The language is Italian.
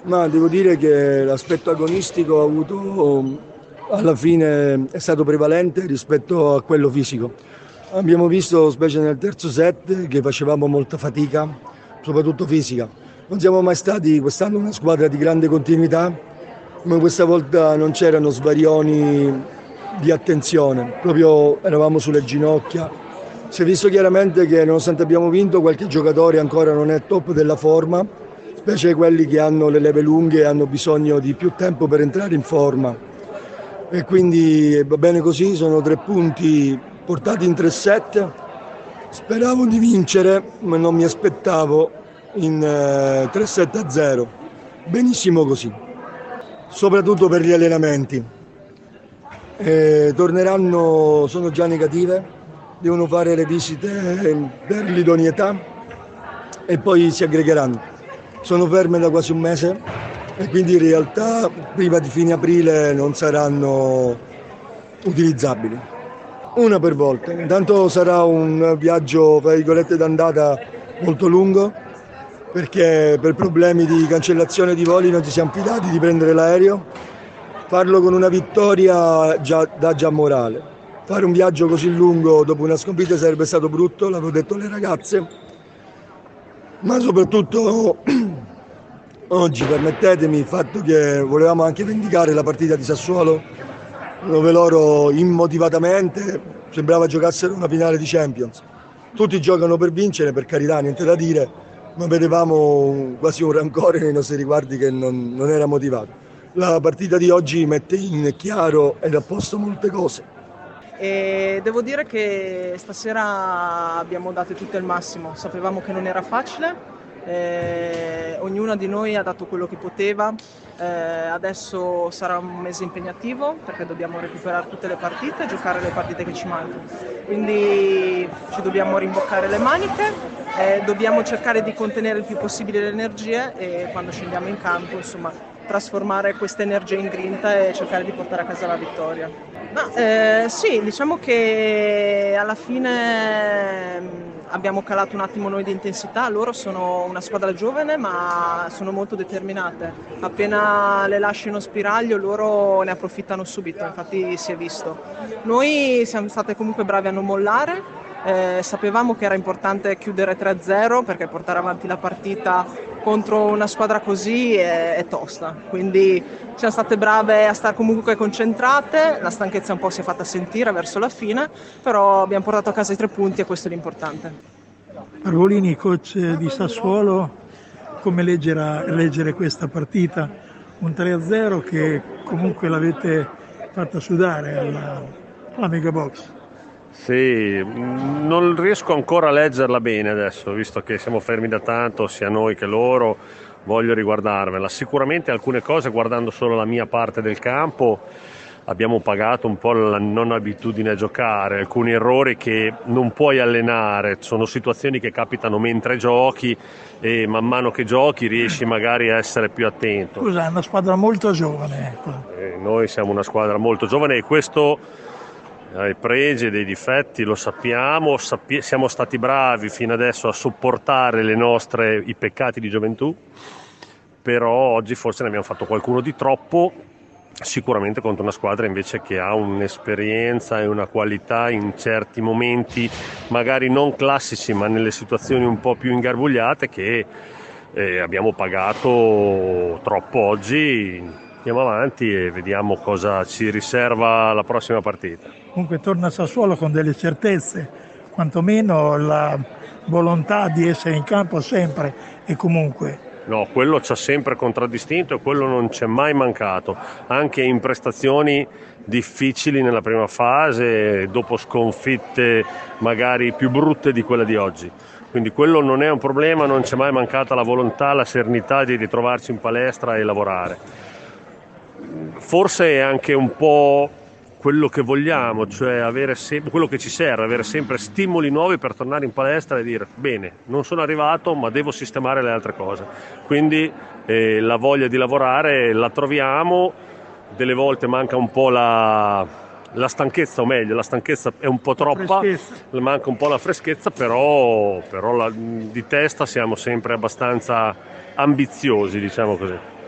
Ma devo dire che l'aspetto agonistico ha avuto, alla fine è stato prevalente rispetto a quello fisico. Abbiamo visto, specie nel terzo set, che facevamo molta fatica, soprattutto fisica. Non siamo mai stati quest'anno una squadra di grande continuità, ma questa volta non c'erano svarioni di attenzione, proprio eravamo sulle ginocchia. Si è visto chiaramente che nonostante abbiamo vinto, qualche giocatore ancora non è top della forma, specie quelli che hanno le leve lunghe e hanno bisogno di più tempo per entrare in forma. E quindi va bene così, sono 3 punti portati in 3 set. Speravo di vincere, ma non mi aspettavo in 3-7-0. Benissimo così, soprattutto per gli allenamenti. Torneranno, sono già negative, devono fare le visite per l'idoneità e poi si aggregheranno. Sono ferme da quasi un mese e quindi in realtà prima di fine aprile non saranno utilizzabili. Una per volta. Intanto sarà un viaggio, tra virgolette, d'andata molto lungo, perché per problemi di cancellazione di voli non ci siamo fidati di prendere l'aereo. Farlo con una vittoria dà già morale. Fare un viaggio così lungo dopo una sconfitta sarebbe stato brutto, l'avevo detto alle ragazze, ma soprattutto oggi, permettetemi, il fatto che volevamo anche vendicare la partita di Sassuolo, dove loro immotivatamente sembrava giocassero una finale di Champions. Tutti giocano per vincere, per carità, niente da dire, ma vedevamo quasi un rancore nei nostri riguardi che non era motivato. La partita di oggi mette in chiaro ed a posto molte cose. E devo dire che stasera abbiamo dato tutto il massimo, sapevamo che non era facile, ognuno di noi ha dato quello che poteva, adesso sarà un mese impegnativo perché dobbiamo recuperare tutte le partite e giocare le partite che ci mancano, quindi ci dobbiamo rimboccare le maniche, dobbiamo cercare di contenere il più possibile le energie e quando scendiamo in campo, insomma, trasformare questa energia in grinta e cercare di portare a casa la vittoria. Sì, diciamo che alla fine abbiamo calato un attimo noi di intensità, loro sono una squadra giovane ma sono molto determinate, appena le lasci uno spiraglio loro ne approfittano subito, infatti si è visto. Noi siamo state comunque bravi a non mollare, sapevamo che era importante chiudere 3-0 perché portare avanti la partita contro una squadra così è tosta, quindi siamo state brave a stare comunque concentrate, la stanchezza un po' si è fatta sentire verso la fine, però abbiamo portato a casa i 3 punti e questo è l'importante. Arvolini, coach di Sassuolo, come leggere questa partita? Un 3-0 che comunque l'avete fatta sudare alla Mega Box. Sì, non riesco ancora a leggerla bene adesso, visto che siamo fermi da tanto, sia noi che loro, voglio riguardarmela. Sicuramente alcune cose, guardando solo la mia parte del campo, abbiamo pagato un po' la non abitudine a giocare, alcuni errori che non puoi allenare, sono situazioni che capitano mentre giochi e man mano che giochi riesci magari a essere più attento. Scusa, è una squadra molto giovane. Noi siamo una squadra molto giovane e questo ha i pregi e dei difetti, lo sappiamo, siamo stati bravi fino adesso a sopportare i peccati di gioventù, però oggi forse ne abbiamo fatto qualcuno di troppo, sicuramente contro una squadra invece che ha un'esperienza e una qualità in certi momenti magari non classici ma nelle situazioni un po' più ingarbugliate che abbiamo pagato troppo oggi. Andiamo avanti e vediamo cosa ci riserva la prossima partita. Comunque torna a Sassuolo con delle certezze, quantomeno la volontà di essere in campo sempre e comunque. No, quello ci ha sempre contraddistinto e quello non ci è mai mancato, anche in prestazioni difficili nella prima fase, dopo sconfitte magari più brutte di quella di oggi. Quindi quello non è un problema, non ci è mai mancata la volontà, la serenità di ritrovarci in palestra e lavorare. Forse è anche un po' quello che vogliamo, cioè quello che ci serve, avere sempre stimoli nuovi per tornare in palestra e dire bene, non sono arrivato ma devo sistemare le altre cose. Quindi la voglia di lavorare la troviamo, delle volte manca un po' la stanchezza, o meglio, la stanchezza è un po' troppa, manca un po' la freschezza, però di testa siamo sempre abbastanza ambiziosi, diciamo così.